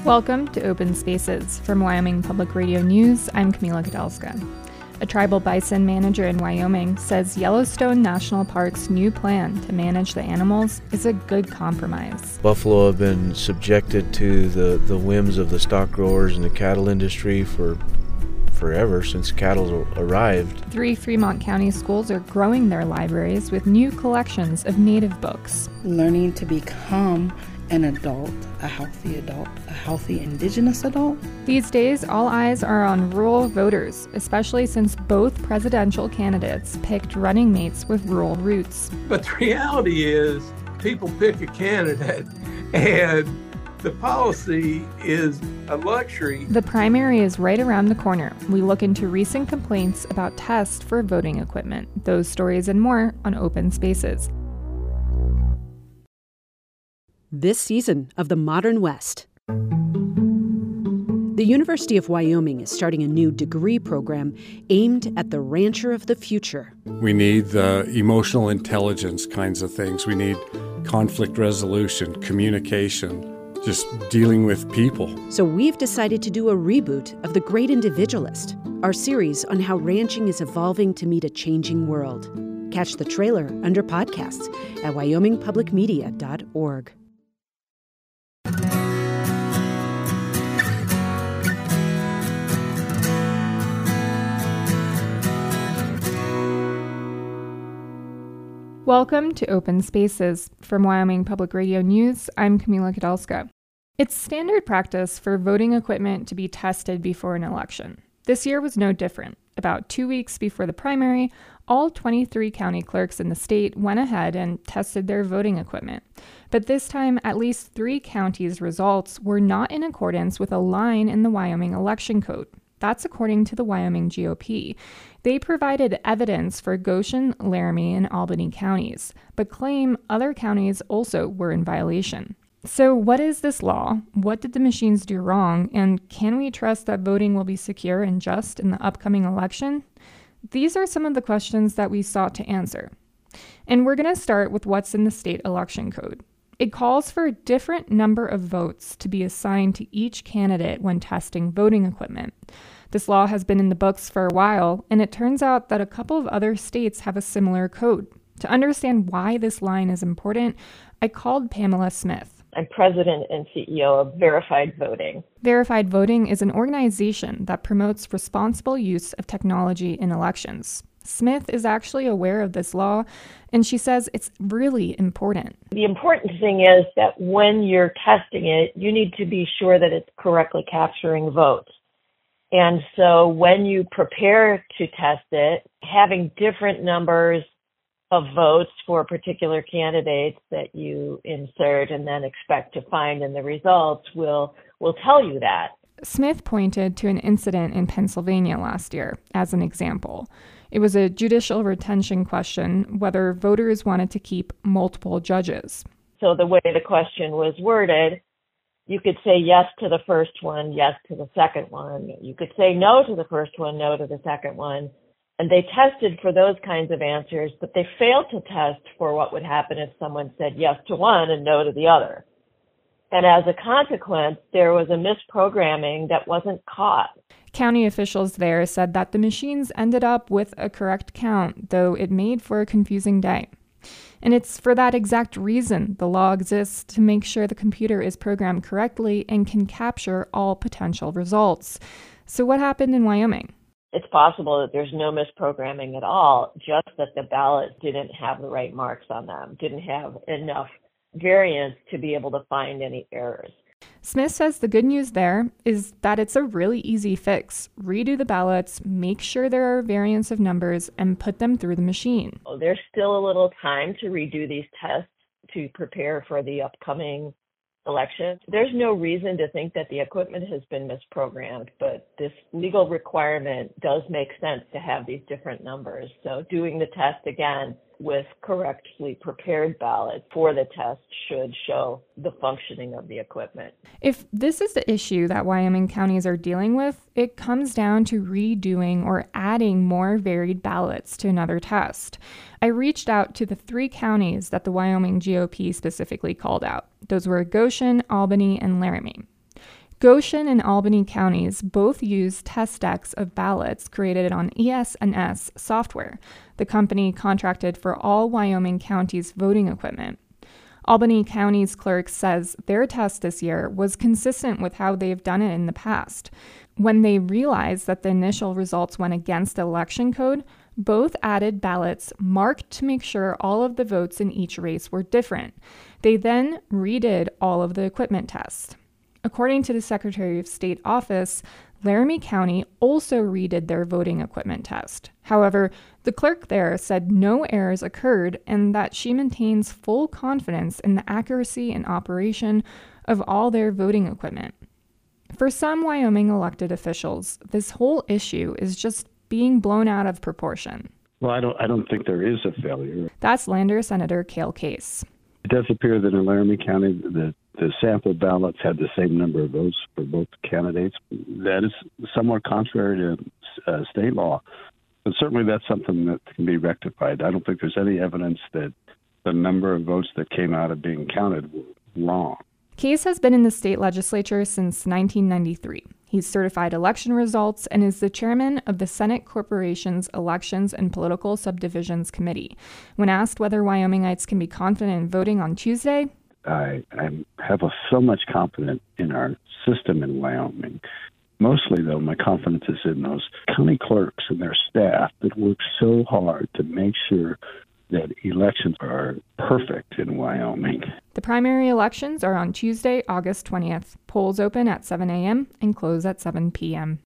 Welcome to Open Spaces. From Wyoming Public Radio News, I'm Camila Kadelska. A tribal bison manager in Wyoming says Yellowstone National Park's new plan to manage the animals is a good compromise. Buffalo have been subjected to the whims of the stock growers and the cattle industry for forever, since cattle arrived. 3 Fremont County schools are growing their libraries with new collections of native books. Learning to become an adult, a healthy indigenous adult. These days, all eyes are on rural voters, especially since both presidential candidates picked running mates with rural roots. But the reality is, people pick a candidate, and the policy is a luxury. The primary is right around the corner. We look into recent complaints about tests for voting equipment. Those stories and more on Open Spaces. This season of The Modern West. The University of Wyoming is starting a new degree program aimed at the rancher of the future. We need the emotional intelligence kinds of things. We need conflict resolution, communication, just dealing with people. So we've decided to do a reboot of The Great Individualist, our series on how ranching is evolving to meet a changing world. Catch the trailer under podcasts at wyomingpublicmedia.org. Welcome to Open Spaces. From Wyoming Public Radio News, I'm Camila Kadelska. It's standard practice for voting equipment to be tested before an election. This year was no different. About 2 weeks before the primary, all 23 county clerks in the state went ahead and tested their voting equipment. But this time, at least 3 counties' results were not in accordance with a line in the Wyoming election code. That's according to the Wyoming GOP. They provided evidence for Goshen, Laramie, and Albany counties, but claim other counties also were in violation. So what is this law? What did the machines do wrong? And can we trust that voting will be secure and just in the upcoming election? These are some of the questions that we sought to answer. And we're going to start with what's in the state election code. It calls for a different number of votes to be assigned to each candidate when testing voting equipment. This law has been in the books for a while, and it turns out that a couple of other states have a similar code. To understand why this line is important, I called Pamela Smith. I'm president and CEO of Verified Voting. Verified Voting is an organization that promotes responsible use of technology in elections. Smith is actually aware of this law, and she says it's really important. The important thing is that when you're testing it, you need to be sure that it's correctly capturing votes. And so when you prepare to test it, having different numbers of votes for particular candidates that you insert and then expect to find in the results will tell you that. Smith pointed to an incident in Pennsylvania last year as an example. It was a judicial retention question whether voters wanted to keep multiple judges. So the way the question was worded, you could say yes to the first one, yes to the second one. You could say no to the first one, no to the second one. And they tested for those kinds of answers, but they failed to test for what would happen if someone said yes to one and no to the other. And as a consequence, there was a misprogramming that wasn't caught. County officials there said that the machines ended up with a correct count, though it made for a confusing day. And it's for that exact reason the law exists, to make sure the computer is programmed correctly and can capture all potential results. So what happened in Wyoming? It's possible that there's no misprogramming at all, just that the ballots didn't have the right marks on them, didn't have enough variance to be able to find any errors. Smith says the good news there is that it's a really easy fix. Redo the ballots, make sure there are variants of numbers, and put them through the machine. There's still a little time to redo these tests to prepare for the upcoming election. There's no reason to think that the equipment has been misprogrammed, but this legal requirement does make sense to have these different numbers. So doing the test again with correctly prepared ballots for the test should show the functioning of the equipment. If this is the issue that Wyoming counties are dealing with, it comes down to redoing or adding more varied ballots to another test. I reached out to the 3 counties that the Wyoming GOP specifically called out. Those were Goshen, Albany, and Laramie. Goshen and Albany counties both use test decks of ballots created on ES&S software, the company contracted for all Wyoming counties' voting equipment. Albany County's clerk says their test this year was consistent with how they've done it in the past. When they realized that the initial results went against the election code, both added ballots marked to make sure all of the votes in each race were different. They then redid all of the equipment tests. According to the Secretary of State office, Laramie County also redid their voting equipment test. However, the clerk there said no errors occurred and that she maintains full confidence in the accuracy and operation of all their voting equipment. For some Wyoming elected officials, this whole issue is just being blown out of proportion. Well, I don't think there is a failure. That's Lander Senator Cale Case. It does appear that in Laramie County, the sample ballots had the same number of votes for both candidates. That is somewhat contrary to state law, but certainly that's something that can be rectified. I don't think there's any evidence that the number of votes that came out of being counted were wrong. Case has been in the state legislature since 1993. He's certified election results and is the chairman of the Senate Corporation's Elections and Political Subdivisions Committee. When asked whether Wyomingites can be confident in voting on Tuesday, I have so much confidence in our system in Wyoming. Mostly, though, my confidence is in those county clerks and their staff that work so hard to make sure that elections are perfect in Wyoming. The primary elections are on Tuesday, August 20th. Polls open at 7 a.m. and close at 7 p.m.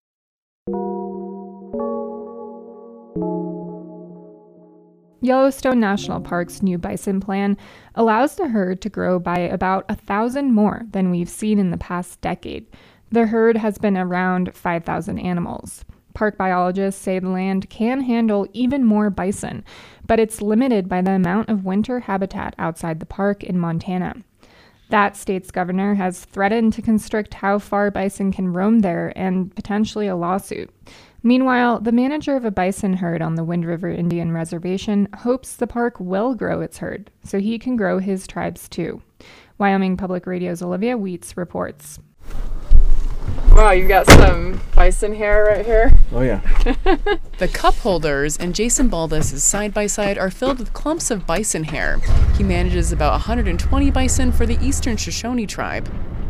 Yellowstone National Park's new bison plan allows the herd to grow by about 1,000 more than we've seen in the past decade. The herd has been around 5,000 animals. Park biologists say the land can handle even more bison, but it's limited by the amount of winter habitat outside the park in Montana. That state's governor has threatened to constrict how far bison can roam there and potentially a lawsuit. Meanwhile, the manager of a bison herd on the Wind River Indian Reservation hopes the park will grow its herd so he can grow his tribes too. Wyoming Public Radio's Olivia Wheats reports. Wow, you got some bison hair right here. Oh, yeah. The cup holders and Jason Baldus' side-by-side are filled with clumps of bison hair. He manages about 120 bison for the Eastern Shoshone tribe.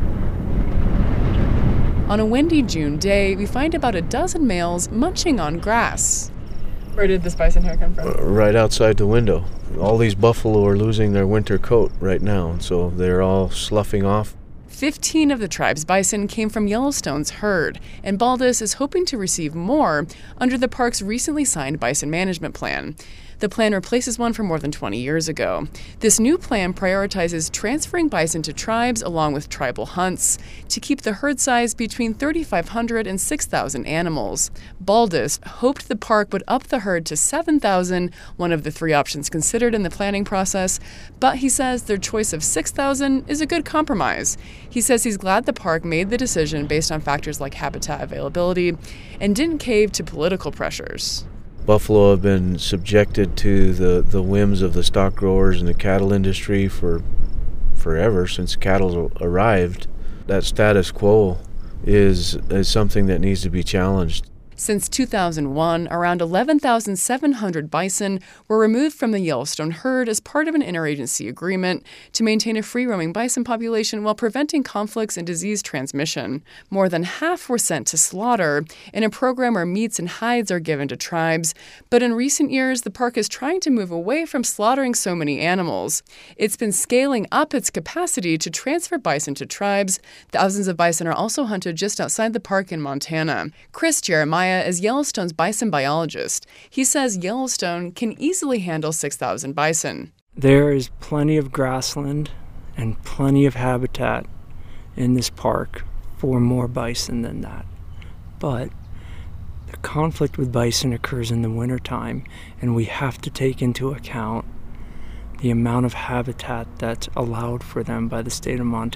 On a windy June day, we find about a dozen males munching on grass. Where did this bison hair come from? Right outside the window. All these buffalo are losing their winter coat right now, so they're all sloughing off. 15 of the tribe's bison came from Yellowstone's herd, and Baldus is hoping to receive more under the park's recently signed bison management plan. The plan replaces one from more than 20 years ago. This new plan prioritizes transferring bison to tribes along with tribal hunts to keep the herd size between 3,500 and 6,000 animals. Baldus hoped the park would up the herd to 7,000, one of the three options considered in the planning process, but he says their choice of 6,000 is a good compromise. He says he's glad the park made the decision based on factors like habitat availability and didn't cave to political pressures. Buffalo have been subjected to the whims of the stock growers and the cattle industry for forever, since cattle arrived. That status quo is something that needs to be challenged. Since 2001, around 11,700 bison were removed from the Yellowstone herd as part of an interagency agreement to maintain a free-roaming bison population while preventing conflicts and disease transmission. More than half were sent to slaughter in a program where meats and hides are given to tribes. But in recent years, the park is trying to move away from slaughtering so many animals. It's been scaling up its capacity to transfer bison to tribes. Thousands of bison are also hunted just outside the park in Montana. Chris Jeremiah is Yellowstone's bison biologist. He says Yellowstone can easily handle 6,000 bison. There is plenty of grassland and plenty of habitat in this park for more bison than that. But the conflict with bison occurs in the wintertime, and we have to take into account the amount of habitat that's allowed for them by the state of Montana.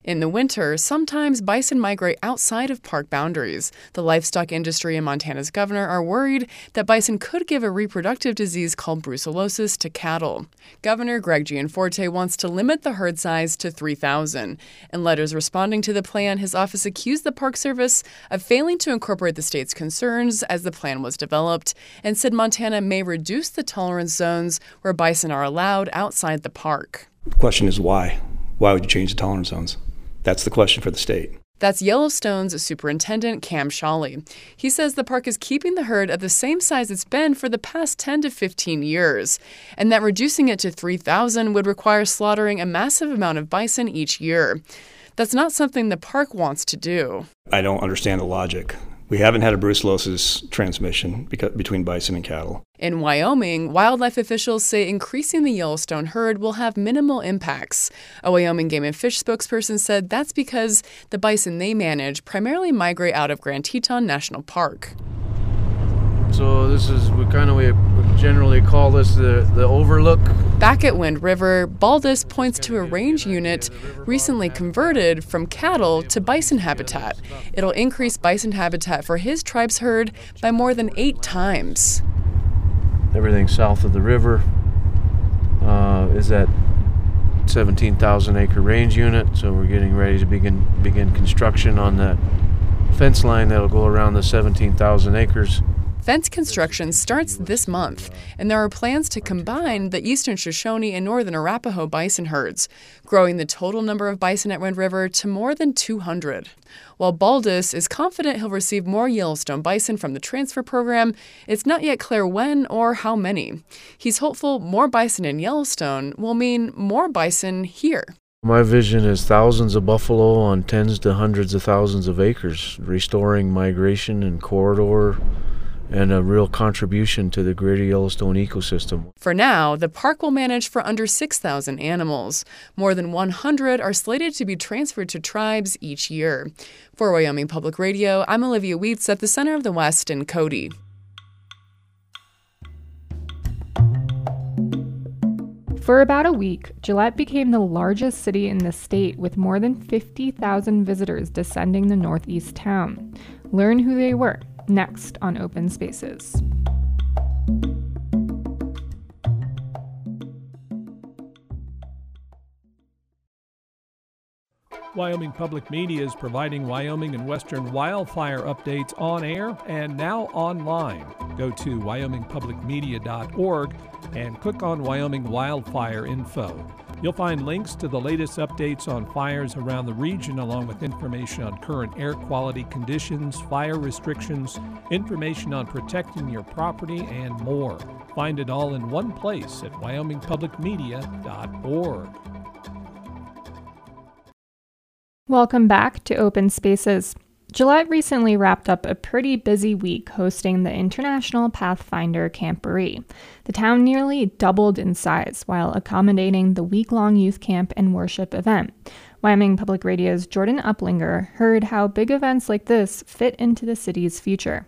In the winter, sometimes bison migrate outside of park boundaries. The livestock industry and Montana's governor are worried that bison could give a reproductive disease called brucellosis to cattle. Governor Greg Gianforte wants to limit the herd size to 3,000. In letters responding to the plan, his office accused the Park Service of failing to incorporate the state's concerns as the plan was developed and said Montana may reduce the tolerance zones where bison are allowed outside the park. The question is why? Why would you change the tolerance zones? That's the question for the state. That's Yellowstone's Superintendent Cam Shawley. He says the park is keeping the herd at the same size it's been for the past 10 to 15 years, and that reducing it to 3,000 would require slaughtering a massive amount of bison each year. That's not something the park wants to do. I don't understand the logic. We haven't had a brucellosis transmission between bison and cattle. In Wyoming, wildlife officials say increasing the Yellowstone herd will have minimal impacts. A Wyoming Game and Fish spokesperson said that's because the bison they manage primarily migrate out of Grand Teton National Park. So we generally call this the overlook. Back at Wind River, Baldus points to a range unit recently converted from cattle to bison habitat. It'll increase bison habitat for his tribe's herd by more than 8 times. Everything south of the river is that 17,000 acre range unit, so we're getting ready to begin construction on that fence line that'll go around the 17,000 acres. Fence construction starts this month, and there are plans to combine the eastern Shoshone and northern Arapaho bison herds, growing the total number of bison at Wind River to more than 200. While Baldus is confident he'll receive more Yellowstone bison from the transfer program, it's not yet clear when or how many. He's hopeful more bison in Yellowstone will mean more bison here. My vision is thousands of buffalo on tens to hundreds of thousands of acres, restoring migration and corridor, and a real contribution to the greater Yellowstone ecosystem. For now, the park will manage for under 6,000 animals. More than 100 are slated to be transferred to tribes each year. For Wyoming Public Radio, I'm Olivia Weitz at the Center of the West in Cody. For about a week, Gillette became the largest city in the state with more than 50,000 visitors descending the northeast town. Learn who they were next on Open Spaces. Wyoming Public Media is providing Wyoming and Western wildfire updates on air and now online. Go to wyomingpublicmedia.org and click on Wyoming Wildfire Info. You'll find links to the latest updates on fires around the region, along with information on current air quality conditions, fire restrictions, information on protecting your property, and more. Find it all in one place at wyomingpublicmedia.org. Welcome back to Open Spaces. Gillette recently wrapped up a pretty busy week hosting the International Pathfinder Camporee. The town nearly doubled in size while accommodating the week-long youth camp and worship event. Wyoming Public Radio's Jordan Uplinger heard how big events like this fit into the city's future.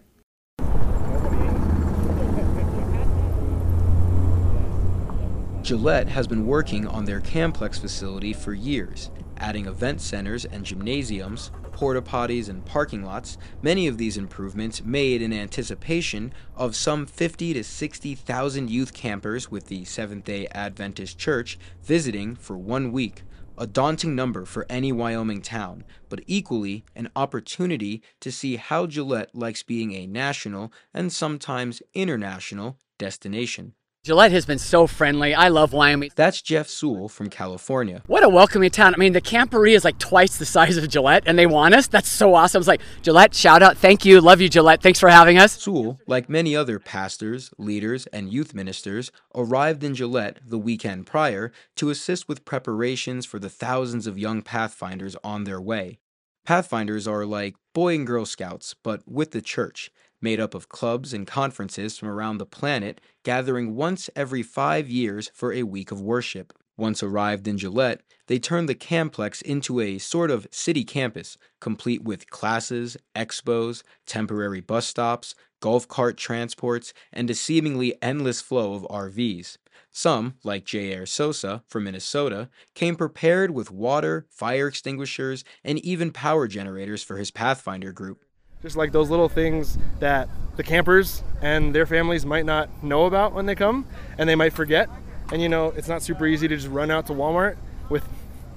Gillette has been working on their Camplex facility for years, adding event centers and gymnasiums, porta potties and parking lots, many of these improvements made in anticipation of some 50 to 60,000 youth campers with the Seventh-day Adventist Church visiting for 1 week. A daunting number for any Wyoming town, but equally an opportunity to see how Gillette likes being a national and sometimes international destination. Gillette has been so friendly. I love Wyoming. That's Jeff Sewell from California. What a welcoming town. I mean, the Camporee is like twice the size of Gillette, and they want us. That's so awesome. It's like, Gillette, shout out. Thank you. Love you, Gillette. Thanks for having us. Sewell, like many other pastors, leaders, and youth ministers, arrived in Gillette the weekend prior to assist with preparations for the thousands of young Pathfinders on their way. Pathfinders are like Boy and Girl Scouts, but with the church, made up of clubs and conferences from around the planet, gathering once every 5 years for a week of worship. Once arrived in Gillette, they turned the Camplex into a sort of city campus, complete with classes, expos, temporary bus stops, golf cart transports, and a seemingly endless flow of RVs. Some, like J.R. Sosa from Minnesota, came prepared with water, fire extinguishers, and even power generators for his Pathfinder group. Just like those little things that the campers and their families might not know about when they come, and they might forget. And it's not super easy to just run out to Walmart with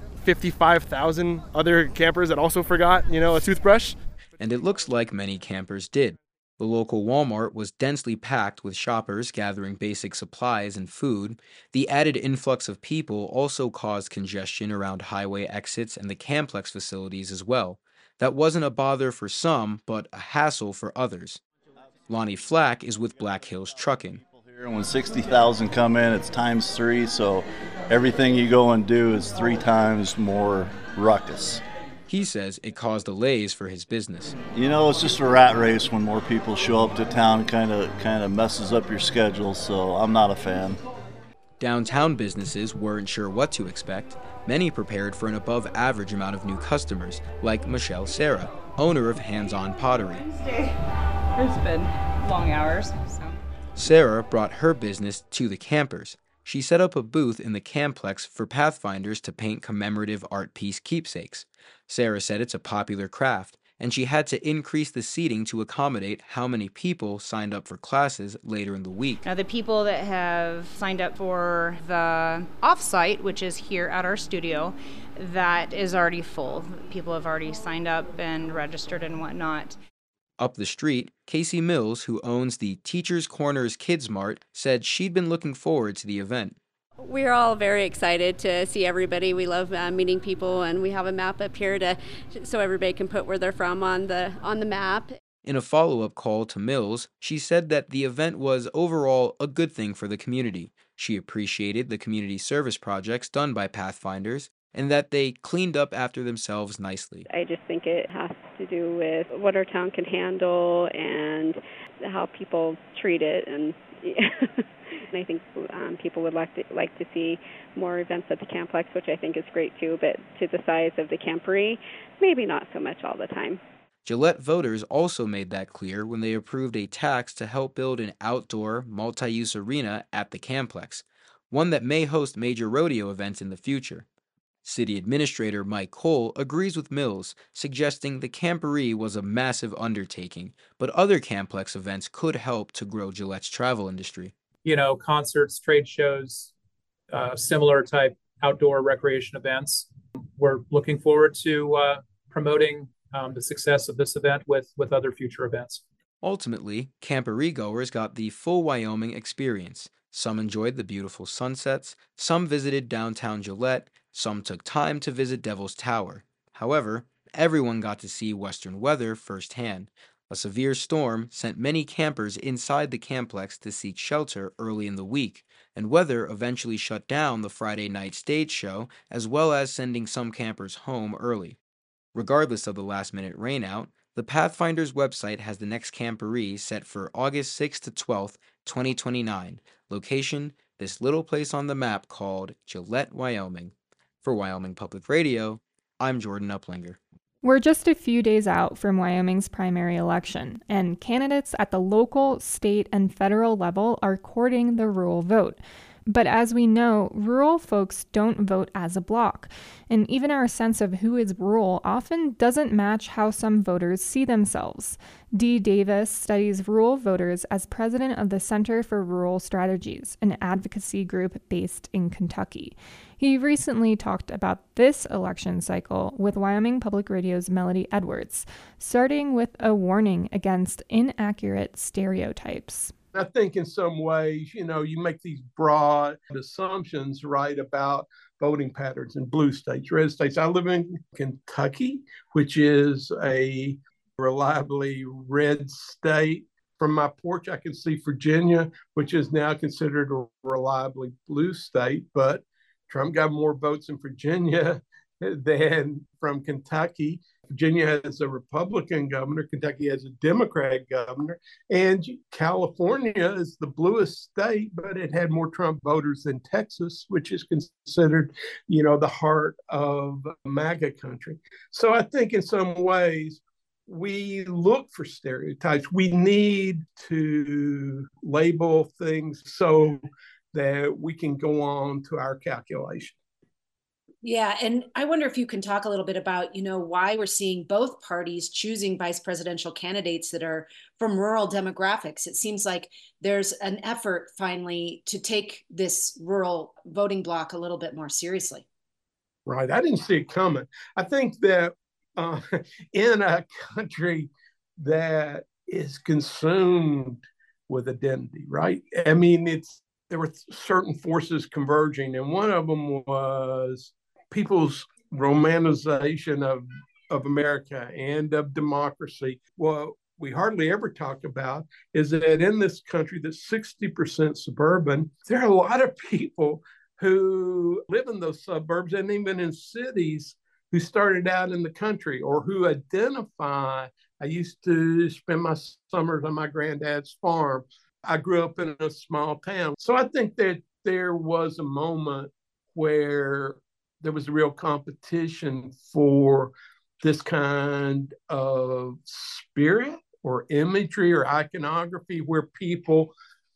55,000 other campers that also forgot, a toothbrush. And it looks like many campers did. The local Walmart was densely packed with shoppers gathering basic supplies and food. The added influx of people also caused congestion around highway exits and the Camplex facilities as well. That wasn't a bother for some, but a hassle for others. Lonnie Flack is with Black Hills Trucking. And when 60,000 come in, it's times 3, so everything you go and do is 3 times more ruckus. He says it caused delays for his business. It's just a rat race when more people show up to town, kind of messes up your schedule, so I'm not a fan. Downtown businesses weren't sure what to expect. Many prepared for an above-average amount of new customers, like Michelle Serra, owner of Hands On Pottery. It's been long hours. Sarah brought her business to the campers. She set up a booth in the Camplex for Pathfinders to paint commemorative art piece keepsakes. Sarah said it's a popular craft, and she had to increase the seating to accommodate how many people signed up for classes later in the week. Now, the people that have signed up for the off-site, which is here at our studio, that is already full. People have already signed up and registered and whatnot. Up the street, Casey Mills, who owns the Teachers Corners Kids Mart, said she'd been looking forward to the event. We're all very excited to see everybody. We love meeting people, and we have a map up here so everybody can put where they're from on the map. In a follow-up call to Mills, she said that the event was overall a good thing for the community. She appreciated the community service projects done by Pathfinders, and that they cleaned up after themselves nicely. I just think it has to do with what our town can handle and how people treat it, and I think people would like to see more events at the Camplex, which I think is great too, but to the size of the campery, maybe not so much all the time. Gillette voters also made that clear when they approved a tax to help build an outdoor, multi-use arena at the Camplex, one that may host major rodeo events in the future. City Administrator Mike Cole agrees with Mills, suggesting the camporee was a massive undertaking, but other Camplex events could help to grow Gillette's travel industry. Concerts, trade shows, similar type outdoor recreation events. We're looking forward to promoting the success of this event with other future events. Ultimately, camporee goers got the full Wyoming experience. Some enjoyed the beautiful sunsets, some visited downtown Gillette, some took time to visit Devil's Tower. However, everyone got to see Western weather firsthand. A severe storm sent many campers inside the Camplex to seek shelter early in the week, and weather eventually shut down the Friday night stage show, as well as sending some campers home early. Regardless of the last-minute rainout, the Pathfinders website has the next camporee set for August 6th to 12th, 2029. Location, this little place on the map called Gillette, Wyoming. For Wyoming Public Radio, I'm Jordan Uplinger. We're just a few days out from Wyoming's primary election, and candidates at the local, state, and federal level are courting the rural vote. But as we know, rural folks don't vote as a block, and even our sense of who is rural often doesn't match how some voters see themselves. Dee Davis studies rural voters as president of the Center for Rural Strategies, an advocacy group based in Kentucky. He recently talked about this election cycle with Wyoming Public Radio's Melody Edwards, starting with a warning against inaccurate stereotypes. I think in some ways, you make these broad assumptions, right, about voting patterns in blue states, red states. I live in Kentucky, which is a reliably red state. From my porch, I can see Virginia, which is now considered a reliably blue state, but Trump got more votes in Virginia than from Kentucky. Virginia has a Republican governor. Kentucky has a Democratic governor. And California is the bluest state, but it had more Trump voters than Texas, which is considered, the heart of MAGA country. So I think in some ways, we look for stereotypes. We need to label things so that we can go on to our calculation. Yeah, and I wonder if you can talk a little bit about, why we're seeing both parties choosing vice presidential candidates that are from rural demographics. It seems like there's an effort finally to take this rural voting bloc a little bit more seriously. Right. I didn't see it coming. I think that in a country that is consumed with identity, right? I mean, there were certain forces converging, and one of them was people's romanticization of America and of democracy. What we hardly ever talk about is that in this country that's 60% suburban, there are a lot of people who live in those suburbs and even in cities who started out in the country or who identify. I used to spend my summers on my granddad's farm. I grew up in a small town. So I think that there was a moment where there was a real competition for this kind of spirit or imagery or iconography where people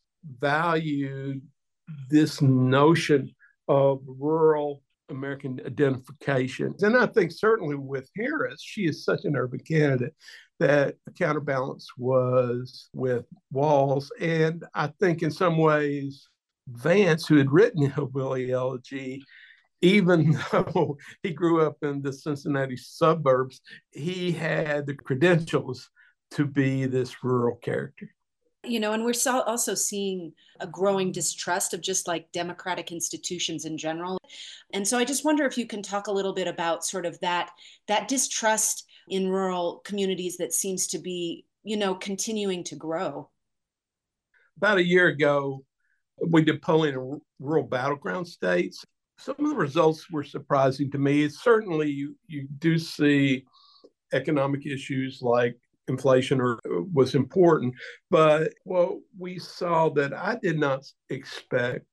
valued this notion of rural American identification. And I think certainly with Harris, she is such an urban candidate that the counterbalance was with Walz. And I think in some ways, Vance, who had written Hillbilly Elegy, even though he grew up in the Cincinnati suburbs, he had the credentials to be this rural character. And we're also seeing a growing distrust of just like democratic institutions in general. And so I just wonder if you can talk a little bit about sort of that distrust in rural communities that seems to be, continuing to grow. About a year ago, we did polling in rural battleground states. Some of the results were surprising to me. Certainly, you do see economic issues like inflation was important, but what we saw that I did not expect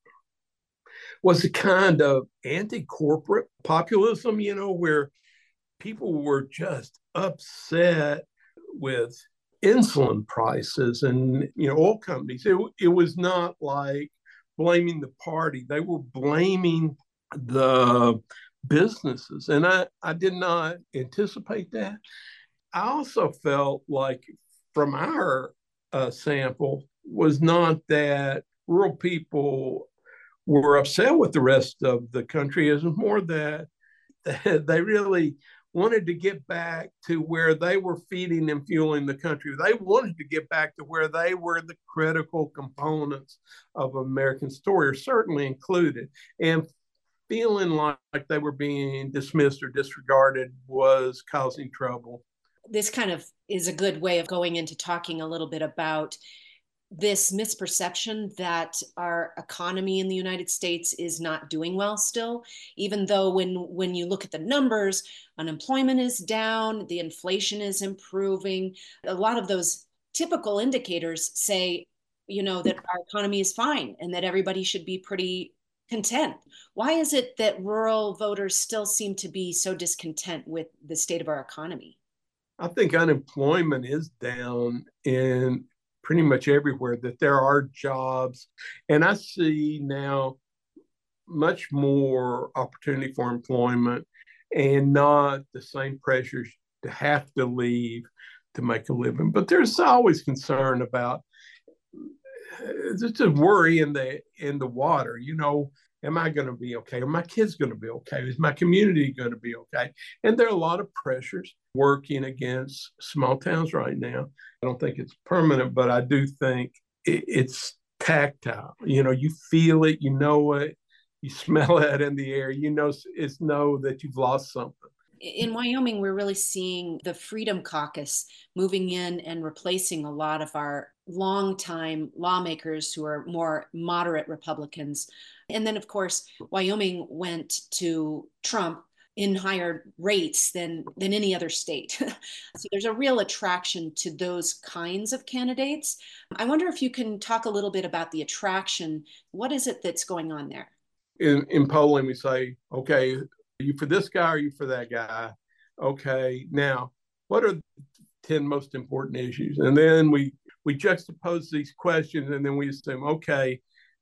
was a kind of anti-corporate populism, where people were just upset with insulin prices and oil companies. It was not like blaming the party; they were blaming the businesses, and I did not anticipate that. I also felt like from our sample was not that rural people were upset with the rest of the country. It was more that they really wanted to get back to where they were feeding and fueling the country. They wanted to get back to where they were the critical components of American story, or certainly included. And feeling like they were being dismissed or disregarded was causing trouble. This kind of is a good way of going into talking a little bit about this misperception that our economy in the United States is not doing well still, even though when you look at the numbers, unemployment is down, the inflation is improving. A lot of those typical indicators say, that our economy is fine and that everybody should be pretty content. Why is it that rural voters still seem to be so discontent with the state of our economy? I think unemployment is down in pretty much everywhere, that there are jobs. And I see now much more opportunity for employment and not the same pressures to have to leave to make a living. But there's always concern about just a worry in the water. Am I going to be okay? Are my kids going to be okay? Is my community going to be okay? And there are a lot of pressures working against small towns right now. I don't think it's permanent, but I do think it's tactile. You feel it, you know it, you smell it in the air. It's that you've lost something. In Wyoming, we're really seeing the Freedom Caucus moving in and replacing a lot of our longtime lawmakers who are more moderate Republicans. And then, of course, Wyoming went to Trump in higher rates than any other state. So there's a real attraction to those kinds of candidates. I wonder if you can talk a little bit about the attraction. What is it that's going on there? In polling, we say, okay, are you for this guy or are you for that guy? Okay, now, what are the 10 most important issues? And then we juxtapose these questions, and then we assume, okay,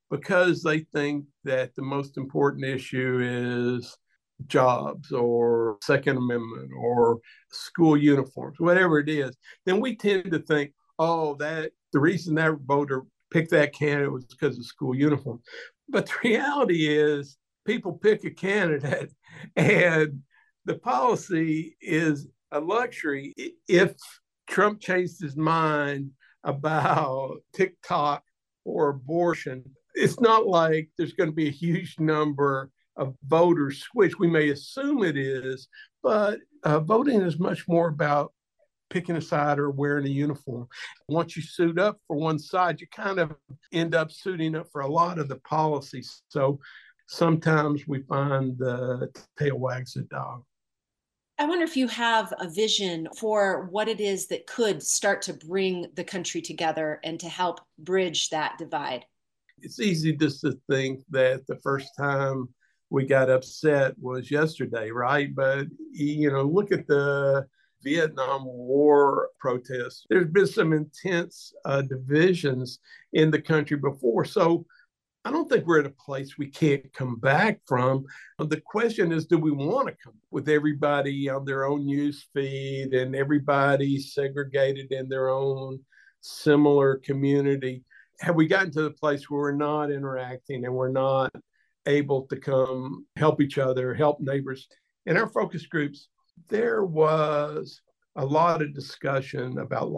because they think that the most important issue is jobs or Second Amendment or school uniforms, whatever it is, then we tend to think, oh, that the reason that voter picked that candidate was because of school uniform. But the reality is people pick a candidate and the policy is a luxury. If Trump changed his mind about TikTok or abortion, it's not like there's going to be a huge number of voters switch. We may assume it is, but voting is much more about picking a side or wearing a uniform. Once you suit up for one side, you kind of end up suiting up for a lot of the policies. So sometimes we find the tail wags the dog. I wonder if you have a vision for what it is that could start to bring the country together and to help bridge that divide. It's easy just to think that the first time we got upset was yesterday, right? But, look at the Vietnam War protests. There's been some intense divisions in the country before. So I don't think we're at a place we can't come back from. The question is, do we want to come with everybody on their own news feed and everybody segregated in their own similar community? Have we gotten to the place where we're not interacting and we're not able to come help each other, help neighbors? In our focus groups, there was a lot of discussion about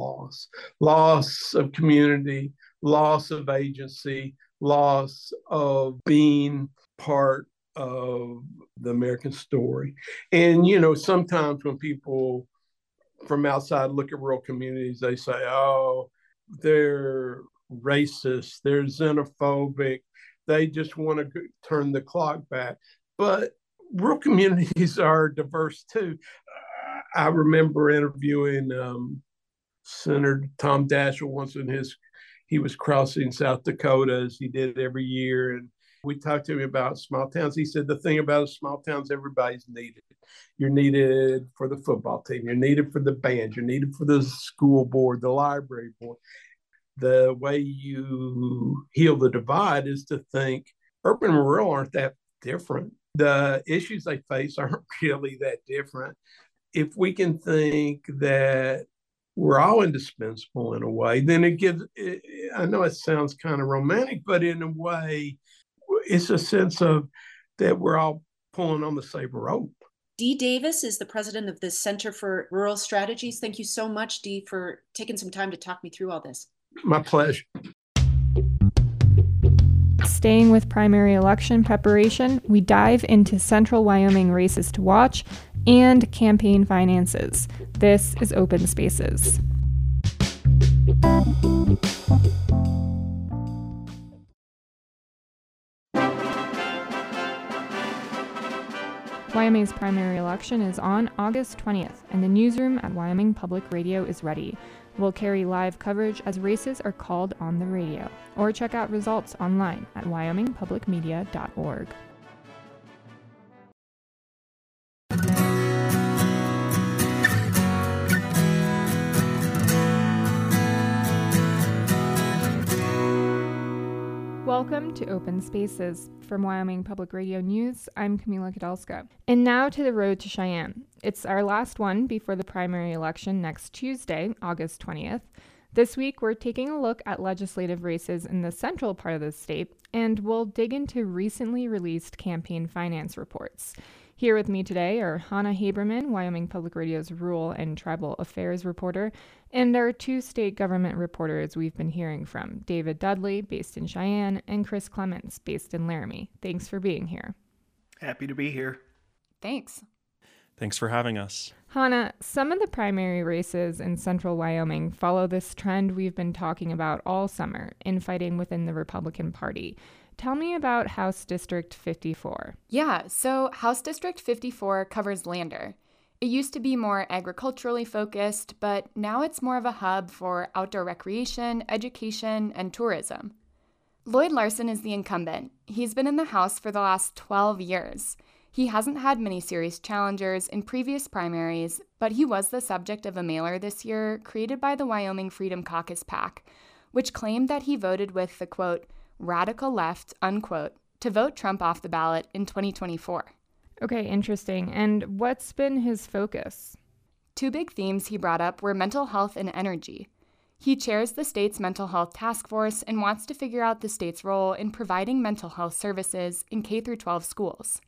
loss of community, loss of agency, loss of being part of the American story. And, sometimes when people from outside look at rural communities, they say, oh, they're racist, they're xenophobic, they just want to turn the clock back. But rural communities are diverse too. I remember interviewing Senator Tom Daschle once he was crossing South Dakota, as he did every year. And we talked to him about small towns. He said, the thing about small towns, everybody's needed. You're needed for the football team. You're needed for the band. You're needed for the school board, the library board. The way you heal the divide is to think urban and rural aren't that different. The issues they face aren't really that different. If we can think that we're all indispensable in a way, then I know it sounds kind of romantic, but in a way, it's a sense of that we're all pulling on the same rope. Dee Davis is the president of the Center for Rural Strategies. Thank you so much, Dee, for taking some time to talk me through all this. My pleasure. Staying with primary election preparation, we dive into central Wyoming races to watch and campaign finances. This is Open Spaces. Wyoming's primary election is on August 20th, and the newsroom at Wyoming Public Radio is ready. We'll carry live coverage as races are called on the radio, or check out results online at wyomingpublicmedia.org. Welcome to Open Spaces. From Wyoming Public Radio News, I'm Camila Kadalska. And now to the road to Cheyenne. It's our last one before the primary election next Tuesday, August 20th. This week, we're taking a look at legislative races in the central part of the state, and we'll dig into recently released campaign finance reports. Here with me today are Hannah Haberman, Wyoming Public Radio's Rural and Tribal Affairs reporter, and our two state government reporters we've been hearing from, David Dudley, based in Cheyenne, and Chris Clements, based in Laramie. Thanks for being here. Happy to be here. Thanks. Thanks for having us. Hannah, some of the primary races in central Wyoming follow this trend we've been talking about all summer, infighting within the Republican Party. Tell me about House District 54. Yeah, so House District 54 covers Lander. It used to be more agriculturally focused, but now it's more of a hub for outdoor recreation, education, and tourism. Lloyd Larson is the incumbent. He's been in the House for the last 12 years. He hasn't had many serious challengers in previous primaries, but he was the subject of a mailer this year created by the Wyoming Freedom Caucus PAC, which claimed that he voted with the, quote, radical left, unquote, to vote Trump off the ballot in 2024. Okay, interesting. And what's been his focus? Two big themes he brought up were mental health and energy. He chairs the state's mental health task force and wants to figure out the state's role in providing mental health services in K-12 schools.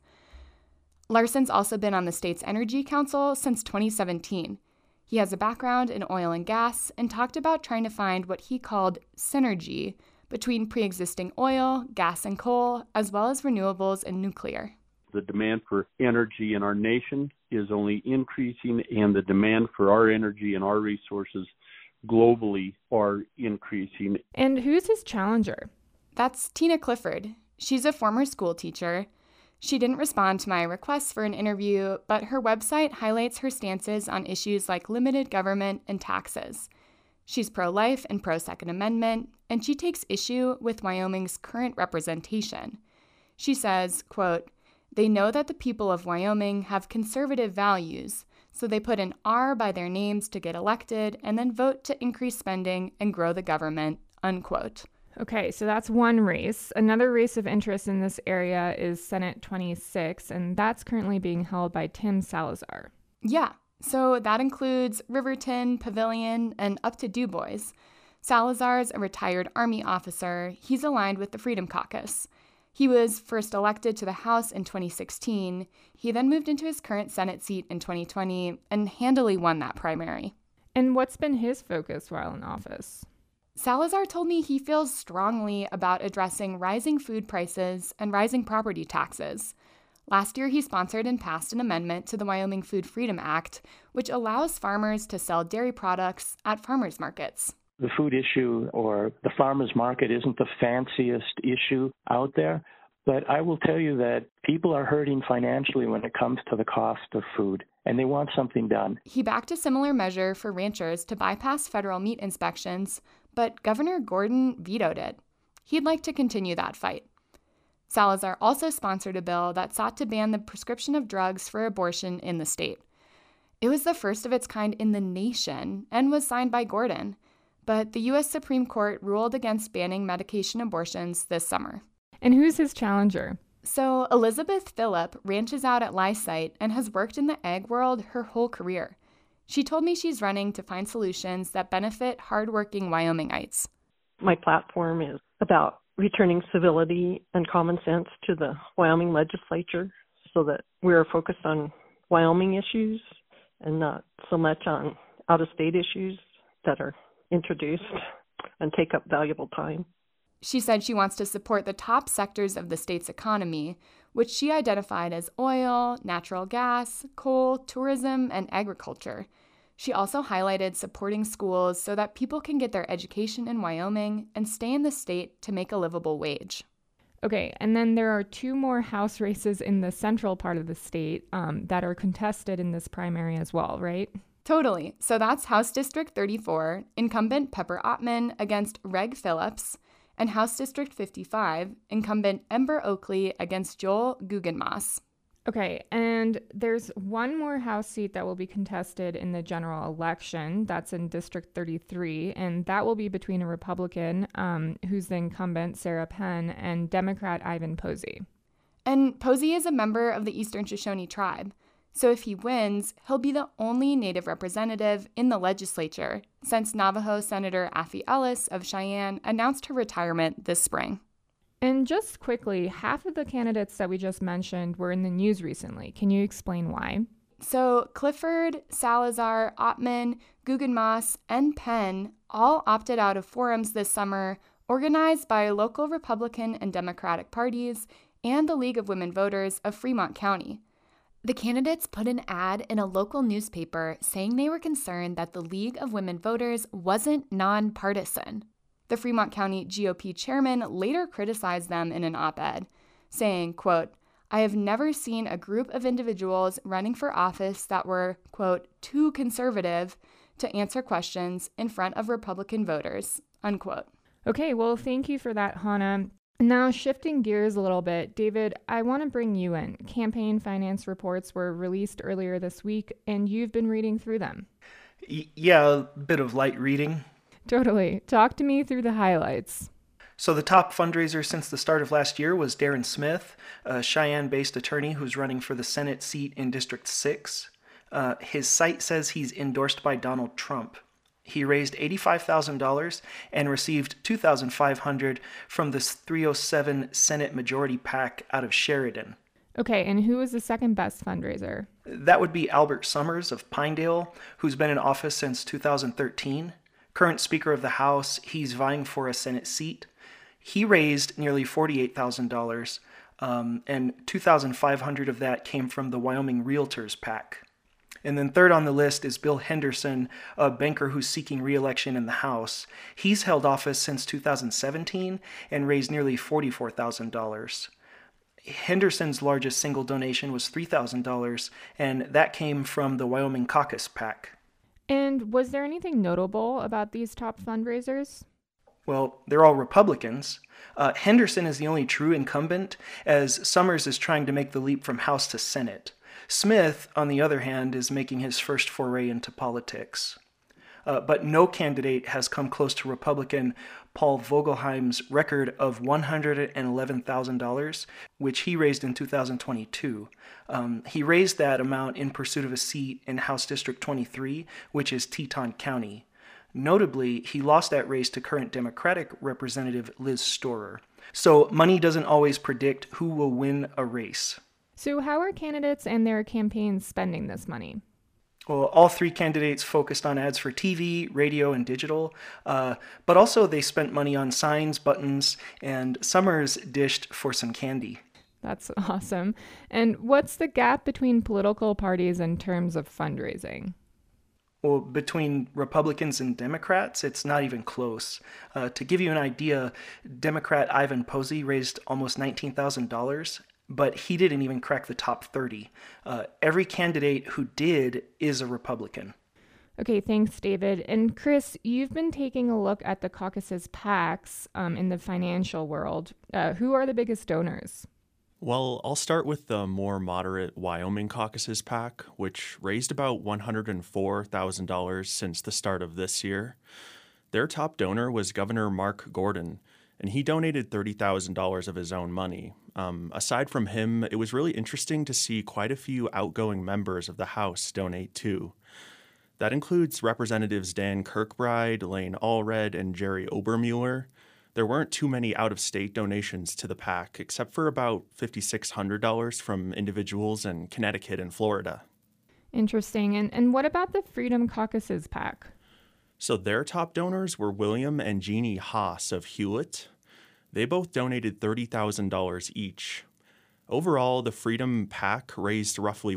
Larson's also been on the state's Energy Council since 2017. He has a background in oil and gas and talked about trying to find what he called synergy between pre-existing oil, gas, and coal, as well as renewables and nuclear. The demand for energy in our nation is only increasing, and the demand for our energy and our resources globally are increasing. And who's his challenger? That's Tina Clifford. She's a former school teacher. She didn't respond to my request for an interview, but her website highlights her stances on issues like limited government and taxes. She's pro-life and pro-Second Amendment, and she takes issue with Wyoming's current representation. She says, quote, "They know that the people of Wyoming have conservative values, so they put an R by their names to get elected and then vote to increase spending and grow the government," unquote. Okay, so that's one race. Another race of interest in this area is Senate 26, and that's currently being held by Tim Salazar. Yeah, so that includes Riverton, Pavilion, and up to Du Bois. Salazar's a retired Army officer. He's aligned with the Freedom Caucus. He was first elected to the House in 2016. He then moved into his current Senate seat in 2020 and handily won that primary. And what's been his focus while in office? Salazar told me he feels strongly about addressing rising food prices and rising property taxes. Last year, he sponsored and passed an amendment to the Wyoming Food Freedom Act, which allows farmers to sell dairy products at farmers markets. The food issue or the farmers market isn't the fanciest issue out there, but I will tell you that people are hurting financially when it comes to the cost of food, and they want something done. He backed a similar measure for ranchers to bypass federal meat inspections, but Governor Gordon vetoed it. He'd like to continue that fight. Salazar also sponsored a bill that sought to ban the prescription of drugs for abortion in the state. It was the first of its kind in the nation and was signed by Gordon. But the U.S. Supreme Court ruled against banning medication abortions this summer. And who's his challenger? So Elizabeth Phillip ranches out at Lysite and has worked in the ag world her whole career. She told me she's running to find solutions that benefit hardworking Wyomingites. My platform is about returning civility and common sense to the Wyoming legislature so that we're focused on Wyoming issues and not so much on out-of-state issues that are introduced and take up valuable time. She said she wants to support the top sectors of the state's economy, which she identified as oil, natural gas, coal, tourism, and agriculture. She also highlighted supporting schools so that people can get their education in Wyoming and stay in the state to make a livable wage. Okay, and then there are two more House races in the central part of the state that are contested in this primary as well, right? Totally. So that's House District 34, incumbent Pepper Ottman against Reg Phillips, and House District 55, incumbent Ember Oakley against Joel Guggenmoss. Okay, and there's one more House seat that will be contested in the general election. That's in District 33, and that will be between a Republican, who's the incumbent, Sarah Penn, and Democrat Ivan Posey. And Posey is a member of the Eastern Shoshone tribe. So if he wins, he'll be the only Native representative in the legislature since Navajo Senator Affie Ellis of Cheyenne announced her retirement this spring. And just quickly, half of the candidates that we just mentioned were in the news recently. Can you explain why? So Clifford, Salazar, Ottman, Guggenmoss, and Penn all opted out of forums this summer organized by local Republican and Democratic parties and the League of Women Voters of Fremont County. The candidates put an ad in a local newspaper saying they were concerned that the League of Women Voters wasn't nonpartisan. The Fremont County GOP chairman later criticized them in an op-ed, saying, quote, "I have never seen a group of individuals running for office that were, quote, too conservative to answer questions in front of Republican voters," unquote. Okay, well, thank you for that, Hannah. Now, shifting gears a little bit, David, I want to bring you in. Campaign finance reports were released earlier this week, and you've been reading through them. Yeah, a bit of light reading. Totally. Talk to me through the highlights. So the top fundraiser since the start of last year was Darren Smith, a Cheyenne-based attorney who's running for the Senate seat in District 6. His site says he's endorsed by Donald Trump. He raised $85,000 and received $2,500 from the 307 Senate Majority PAC out of Sheridan. Okay, and who was the second best fundraiser? That would be Albert Summers of Pinedale, who's been in office since 2013. Current Speaker of the House, he's vying for a Senate seat. He raised nearly $48,000, and $2,500 of that came from the Wyoming Realtors PAC. And then third on the list is Bill Henderson, a banker who's seeking re-election in the House. He's held office since 2017 and raised nearly $44,000. Henderson's largest single donation was $3,000, and that came from the Wyoming Caucus PAC. And was there anything notable about these top fundraisers? Well, they're all Republicans. Henderson is the only true incumbent, as Summers is trying to make the leap from House to Senate. Smith, on the other hand, is making his first foray into politics. But no candidate has come close to Republican Paul Vogelheim's record of $111,000, which he raised in 2022. He raised that amount in pursuit of a seat in House District 23, which is Teton County. Notably, he lost that race to current Democratic Representative Liz Storer. So money doesn't always predict who will win a race. So how are candidates and their campaigns spending this money? Well, all three candidates focused on ads for TV, radio, and digital, but also they spent money on signs, buttons, and Summers dished for some candy. That's awesome. And what's the gap between political parties in terms of fundraising? Well, between Republicans and Democrats, it's not even close. To give you an idea, Democrat Ivan Posey raised almost $19,000, but he didn't even crack the top 30. Every candidate who did is a Republican. Okay, thanks, David. And Chris, you've been taking a look at the caucus's PACs in the financial world. Who are the biggest donors? Well, I'll start with the more moderate Wyoming Caucus's PAC, which raised about $104,000 since the start of this year. Their top donor was Governor Mark Gordon, and he donated $30,000 of his own money. Aside from him, it was really interesting to see quite a few outgoing members of the House donate too. That includes Representatives Dan Kirkbride, Lane Allred, and Jerry Obermueller. There weren't too many out-of-state donations to the PAC, except for about $5,600 from individuals in Connecticut and Florida. Interesting. And what about the Freedom Caucus's PAC? So their top donors were William and Jeannie Haas of Hewlett. They both donated $30,000 each. Overall, the Freedom PAC raised roughly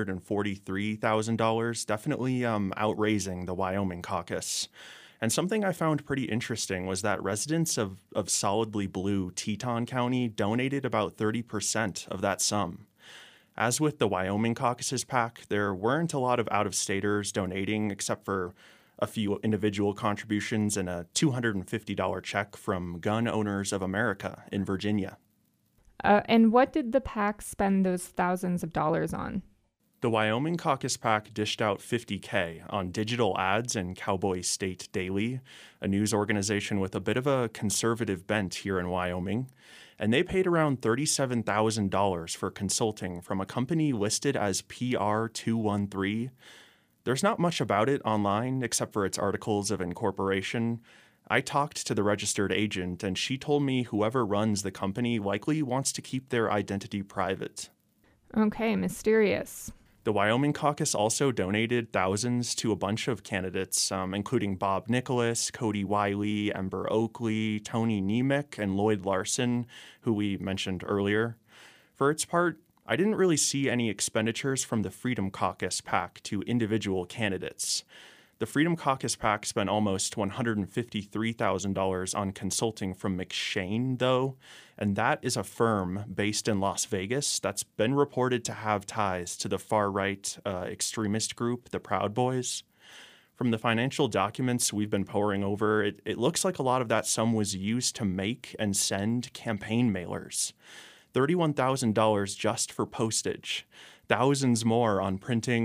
$143,000, definitely outraising the Wyoming caucus. And something I found pretty interesting was that residents of solidly blue Teton County donated about 30% of that sum. As with the Wyoming Caucus's PAC, there weren't a lot of out-of-staters donating except for a few individual contributions and a $250 check from Gun Owners of America in Virginia. And what did the PAC spend those thousands of dollars on? The Wyoming Caucus PAC dished out $50K on digital ads in Cowboy State Daily, a news organization with a bit of a conservative bent here in Wyoming, and they paid around $37,000 for consulting from a company listed as PR213. There's not much about it online except for its articles of incorporation. I talked to the registered agent, and she told me whoever runs the company likely wants to keep their identity private. Okay, mysterious. The Wyoming Caucus also donated thousands to a bunch of candidates, including Bob Nicholas, Cody Wiley, Ember Oakley, Tony Nemec, and Lloyd Larson, who we mentioned earlier. For its part, I didn't really see any expenditures from the Freedom Caucus PAC to individual candidates. The Freedom Caucus PAC spent almost $153,000 on consulting from McShane, though, and that is a firm based in Las Vegas that's been reported to have ties to the far-right extremist group, the Proud Boys. From the financial documents we've been poring over, it looks like a lot of that sum was used to make and send campaign mailers. $31,000 just for postage, thousands more on printing,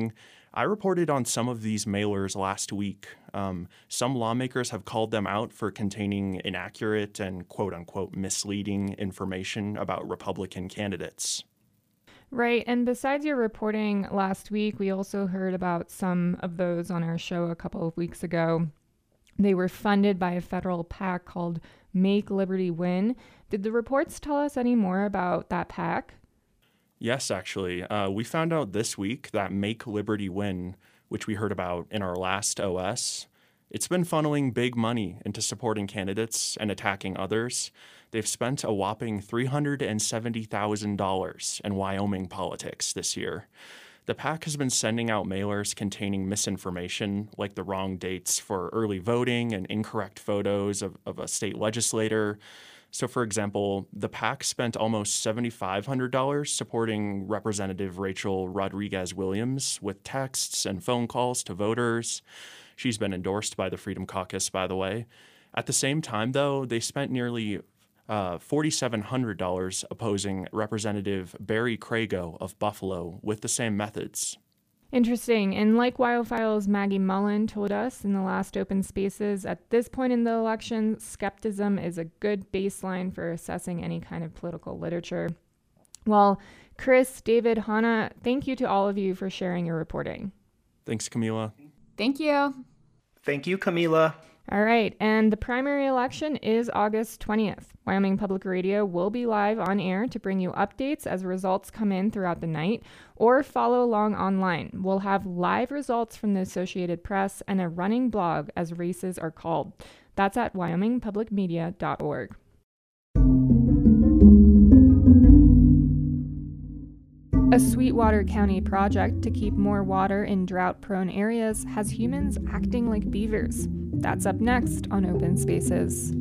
I reported on some of these mailers last week. Some lawmakers have called them out for containing inaccurate and quote-unquote misleading information about Republican candidates. Right, and besides your reporting last week, we also heard about some of those on our show a couple of weeks ago. They were funded by a federal PAC called Make Liberty Win. Did the reports tell us any more about that PAC? Yes, actually. We found out this week that Make Liberty Win, which we heard about in our last OS, it's been funneling big money into supporting candidates and attacking others. They've spent a whopping $370,000 in Wyoming politics this year. The PAC has been sending out mailers containing misinformation, like the wrong dates for early voting and incorrect photos of a state legislator. So, for example, the PAC spent almost $7,500 supporting Representative Rachel Rodriguez-Williams with texts and phone calls to voters. She's been endorsed by the Freedom Caucus, by the way. At the same time, though, they spent nearly $4,700 opposing Representative Barry Crago of Buffalo with the same methods. Interesting. And like Wildfile's Maggie Mullen told us in the last Open Spaces, at this point in the election, skepticism is a good baseline for assessing any kind of political literature. Well, Chris, David, Hannah, thank you to all of you for sharing your reporting. Thanks, Camila. Thank you. Thank you, Camila. All right, and the primary election is August 20th. Wyoming Public Radio will be live on air to bring you updates as results come in throughout the night, or follow along online. We'll have live results from the Associated Press and a running blog as races are called. That's at wyomingpublicmedia.org. A Sweetwater County project to keep more water in drought-prone areas has humans acting like beavers. That's up next on Open Spaces.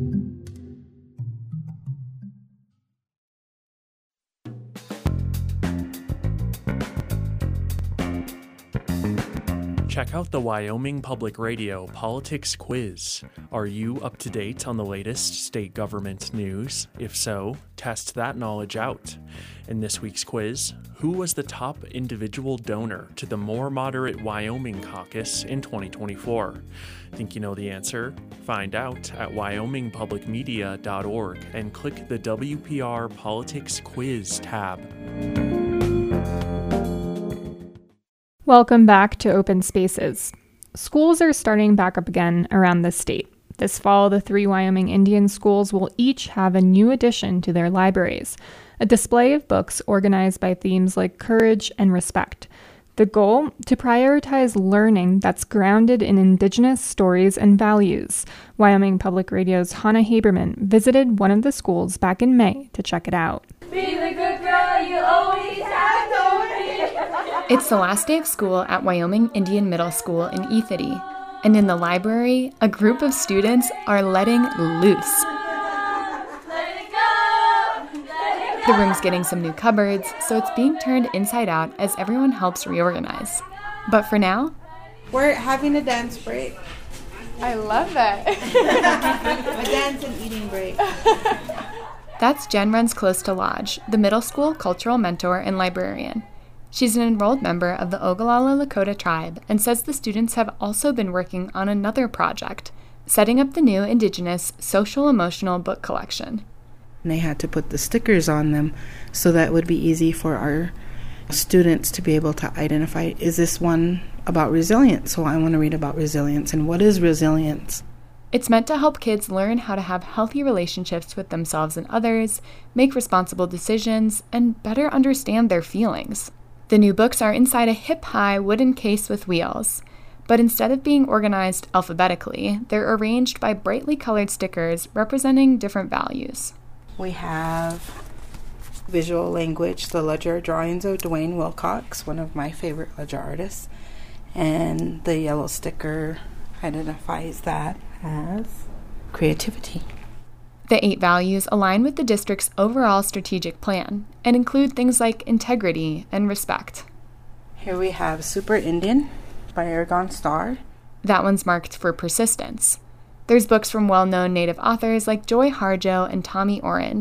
Check out the Wyoming Public Radio Politics Quiz. Are you up to date on the latest state government news? If so, test that knowledge out. In this week's quiz, who was the top individual donor to the more moderate Wyoming caucus in 2024? Think you know the answer? Find out at wyomingpublicmedia.org and click the WPR Politics Quiz tab. Welcome back to Open Spaces. Schools are starting back up again around the state. This fall, the 3 Wyoming Indian schools will each have a new addition to their libraries, a display of books organized by themes like courage and respect. The goal? To prioritize learning that's grounded in Indigenous stories and values. Wyoming Public Radio's Hannah Haberman visited one of the schools back in May to check it out. Be the good girl you always have told me. It's the last day of school at Wyoming Indian Middle School in Ethity, and in the library, a group of students are letting loose. The room's getting some new cupboards, so it's being turned inside out as everyone helps reorganize. But for now, we're having a dance break. I love that. A dance and eating break. That's Jen Runs Close to Lodge, the middle school cultural mentor and librarian. She's an enrolled member of the Ogallala Lakota tribe and says the students have also been working on another project, setting up the new Indigenous social-emotional book collection. And they had to put the stickers on them so that it would be easy for our students to be able to identify, is this one about resilience? So I want to read about resilience, and what is resilience? It's meant to help kids learn how to have healthy relationships with themselves and others, make responsible decisions, and better understand their feelings. The new books are inside a hip-high wooden case with wheels, but instead of being organized alphabetically, they're arranged by brightly colored stickers representing different values. We have visual language, the ledger drawings of Dwayne Wilcox, one of my favorite ledger artists, and the yellow sticker identifies that as creativity. The 8 values align with the district's overall strategic plan and include things like integrity and respect. Here we have Super Indian by Aragon Starr. That one's marked for persistence. There's books from well-known Native authors like Joy Harjo and Tommy Orange,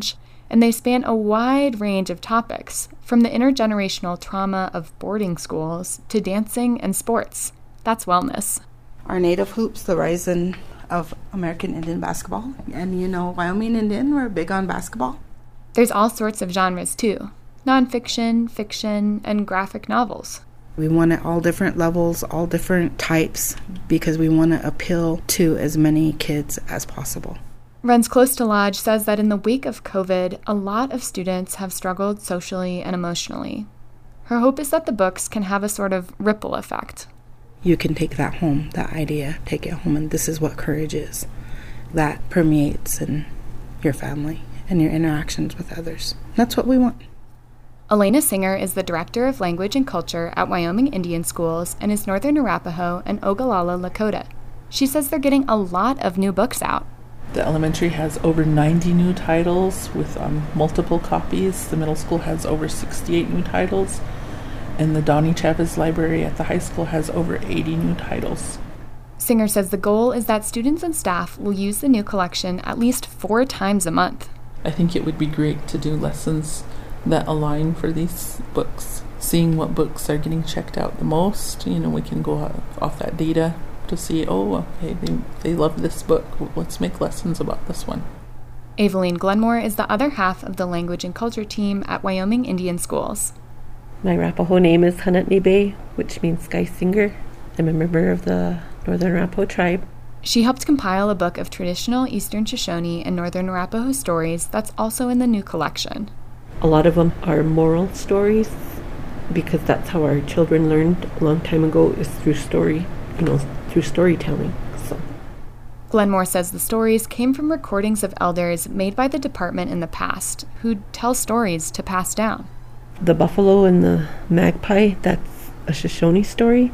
and they span a wide range of topics, from the intergenerational trauma of boarding schools to dancing and sports. That's wellness. Our native hoops, the rising of American Indian basketball. And Wyoming Indian, we're big on basketball. There's all sorts of genres too. Nonfiction, fiction, and graphic novels. We want it all different levels, all different types, because we want to appeal to as many kids as possible. Runs Close to Lodge says that in the wake of COVID, a lot of students have struggled socially and emotionally. Her hope is that the books can have a sort of ripple effect. You can take that home, that idea, take it home, and this is what courage is. That permeates in your family and your interactions with others. That's what we want. Elena Singer is the Director of Language and Culture at Wyoming Indian Schools and is Northern Arapaho and Ogallala Lakota. She says they're getting a lot of new books out. The elementary has over 90 new titles with multiple copies. The middle school has over 68 new titles. And the Donnie Chavez Library at the high school has over 80 new titles. Singer says the goal is that students and staff will use the new collection at least 4 times a month. I think it would be great to do lessons that align for these books. Seeing what books are getting checked out the most, we can go off that data to see, okay, they love this book. Let's make lessons about this one. Aveline Glenmore is the other half of the Language and Culture team at Wyoming Indian Schools. My Arapaho name is Hanatnibe, which means sky singer. I'm a member of the Northern Arapaho tribe. She helped compile a book of traditional Eastern Shoshone and Northern Arapaho stories that's also in the new collection. A lot of them are moral stories because that's how our children learned a long time ago, is through story, through storytelling. So. Glenmore says the stories came from recordings of elders made by the department in the past who'd tell stories to pass down. The buffalo and the magpie, that's a Shoshone story.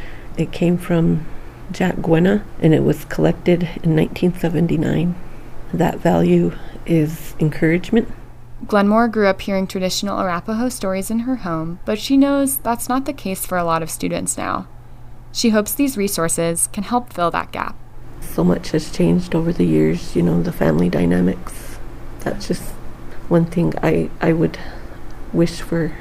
It came from Jack Gwena, and it was collected in 1979. That value is encouragement. Glenmore grew up hearing traditional Arapaho stories in her home, but she knows that's not the case for a lot of students now. She hopes these resources can help fill that gap. So much has changed over the years, the family dynamics. That's just one thing I would wish for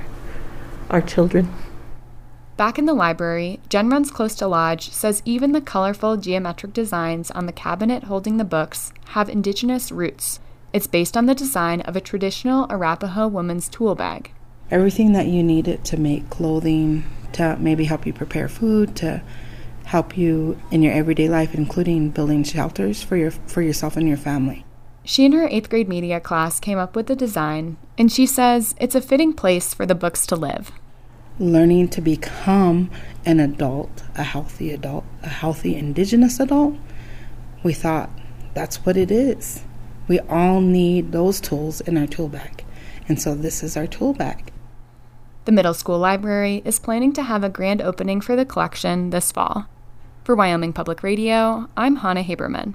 our children. Back in the library, Jen Runs Close to Lodge says even the colorful geometric designs on the cabinet holding the books have indigenous roots. It's based on the design of a traditional Arapaho woman's tool bag. Everything that you needed to make clothing, to maybe help you prepare food, to help you in your everyday life, including building shelters for yourself and your family. She and her 8th grade media class came up with the design, and she says it's a fitting place for the books to live. Learning to become an adult, a healthy indigenous adult, we thought that's what it is. We all need those tools in our tool bag, and so this is our tool bag. The middle school library is planning to have a grand opening for the collection this fall. For Wyoming Public Radio, I'm Hannah Haberman.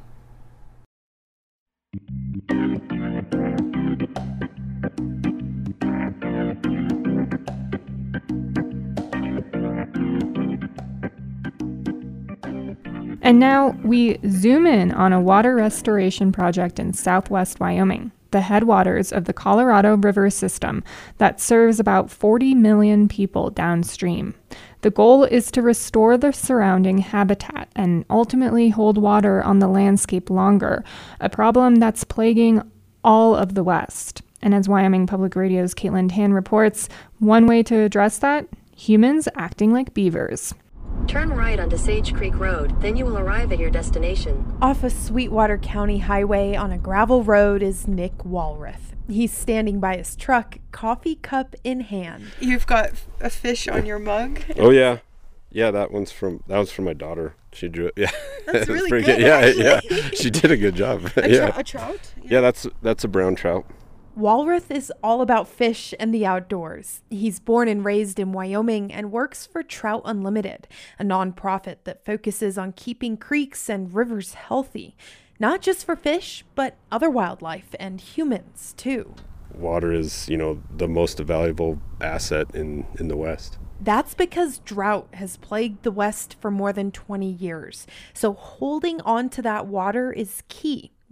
And now we zoom in on a water restoration project in southwest Wyoming, the headwaters of the Colorado River system that serves about 40 million people downstream. The goal is to restore the surrounding habitat and ultimately hold water on the landscape longer, a problem that's plaguing all of the West. And as Wyoming Public Radio's Caitlin Tan reports, one way to address that? Humans acting like beavers. Turn right onto Sage Creek Road, then you will arrive at your destination. Off a Sweetwater County highway on a gravel road is Nick Walrath. He's standing by his truck, coffee cup in hand. You've got a fish on your mug? Oh, yeah. Yeah, that was from my daughter. She drew it. Yeah. That's really good. Yeah. She did a good job. A trout? Yeah, that's a brown trout. Walrath is all about fish and the outdoors. He's born and raised in Wyoming and works for Trout Unlimited, a nonprofit that focuses on keeping creeks and rivers healthy, not just for fish, but other wildlife and humans too. Water is, the most valuable asset in the West. That's because drought has plagued the West for more than 20 years. So holding on to that water is key.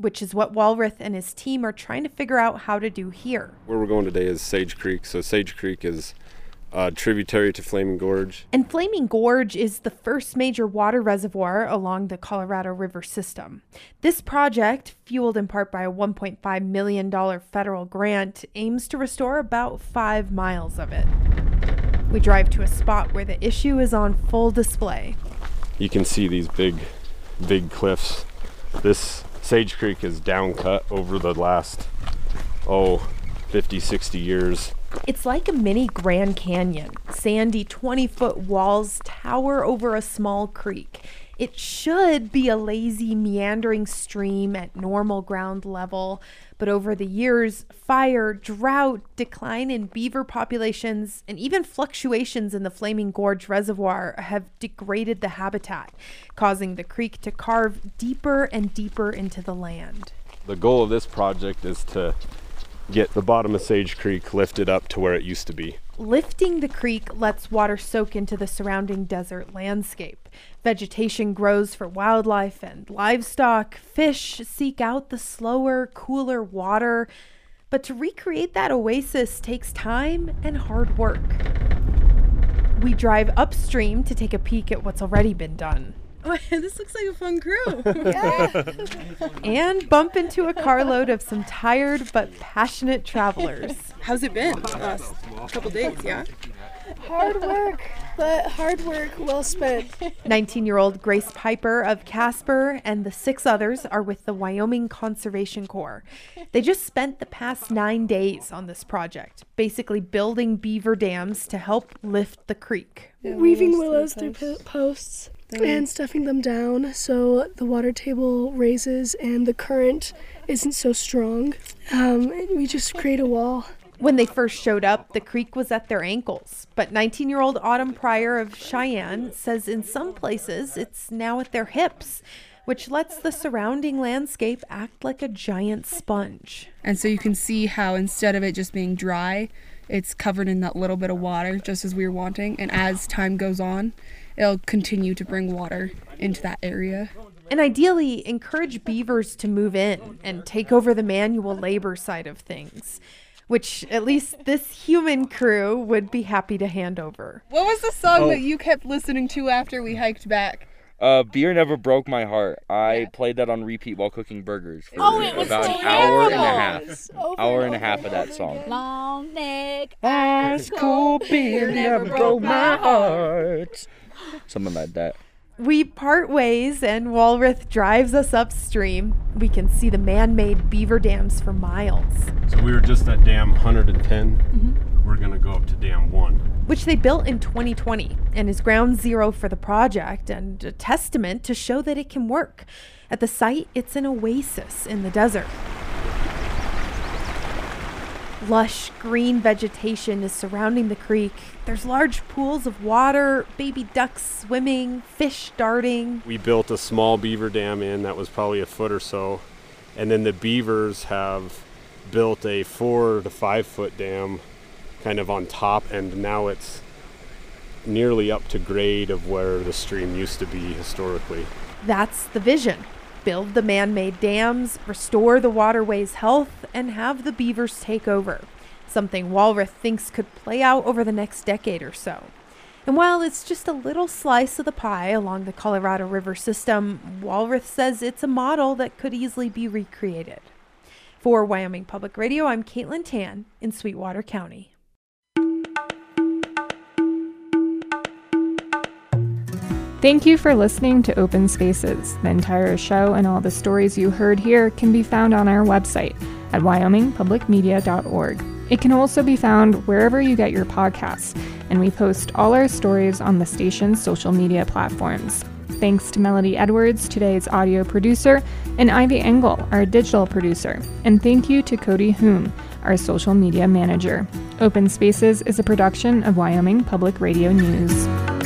which is what Walrath and his team are trying to figure out how to do here. Where we're going today is Sage Creek. So Sage Creek is tributary to Flaming Gorge. And Flaming Gorge is the first major water reservoir along the Colorado River system. This project, fueled in part by a $1.5 million federal grant, aims to restore about 5 miles of it. We drive to a spot where the issue is on full display. You can see these big cliffs. This Sage Creek is down cut over the last, 50, 60 years. It's like a mini Grand Canyon. Sandy 20-foot walls tower over a small creek. It should be a lazy, meandering stream at normal ground level, but over the years, fire, drought, decline in beaver populations, and even fluctuations in the Flaming Gorge Reservoir have degraded the habitat, causing the creek to carve deeper and deeper into the land. The goal of this project is to get the bottom of Sage Creek lifted up to where it used to be. Lifting the creek lets water soak into the surrounding desert landscape. Vegetation grows for wildlife and livestock. Fish seek out the slower, cooler water. But to recreate that oasis takes time and hard work. We drive upstream to take a peek at what's already been done. Oh, this looks like a fun crew. Yeah. And bump into a carload of some tired but passionate travelers. How's it been? Last couple days, yeah? Hard work, but hard work well spent. 19-year-old Grace Piper of Casper and the 6 others are with the Wyoming Conservation Corps. They just spent the past 9 days on this project, basically building beaver dams to help lift the creek. Yeah, weaving willows through posts and stuffing them down so the water table raises and the current isn't so strong. We just create a wall. When they first showed up, the creek was at their ankles. But 19-year-old Autumn Pryor of Cheyenne says in some places it's now at their hips, which lets the surrounding landscape act like a giant sponge. And so you can see how instead of it just being dry, it's covered in that little bit of water, just as we were wanting. And as time goes on, it'll continue to bring water into that area. And ideally, encourage beavers to move in and take over the manual labor side of things, which at least this human crew would be happy to hand over. What was the song that you kept listening to after we hiked back? Beer Never Broke My Heart. I played that on repeat while cooking burgers for it was about terrible. an hour and a half. Hour and a half of that song. Long neck, ice cold beer never broke my heart. Something like that. We part ways and Walrath drives us upstream. We can see the man-made beaver dams for miles. So we were just at dam 110. Mm-hmm. We're going to go up to dam 1. Which they built in 2020 and is ground zero for the project and a testament to show that it can work. At the site, it's an oasis in the desert. Lush green vegetation is surrounding the creek. There's large pools of water, baby ducks swimming, fish darting. We built a small beaver dam in that was probably a foot or so. And then the beavers have built a 4 to 5 foot dam kind of on top, and now it's nearly up to grade of where the stream used to be historically. That's the vision. Build the man-made dams, restore the waterway's health, and have the beavers take over. Something Walrath thinks could play out over the next decade or so. And while it's just a little slice of the pie along the Colorado River system, Walrath says it's a model that could easily be recreated. For Wyoming Public Radio, I'm Caitlin Tan in Sweetwater County. Thank you for listening to Open Spaces. The entire show and all the stories you heard here can be found on our website at wyomingpublicmedia.org. It can also be found wherever you get your podcasts, and we post all our stories on the station's social media platforms. Thanks to Melody Edwards, today's audio producer, and Ivy Engel, our digital producer. And thank you to Cody Hume, our social media manager. Open Spaces is a production of Wyoming Public Radio News.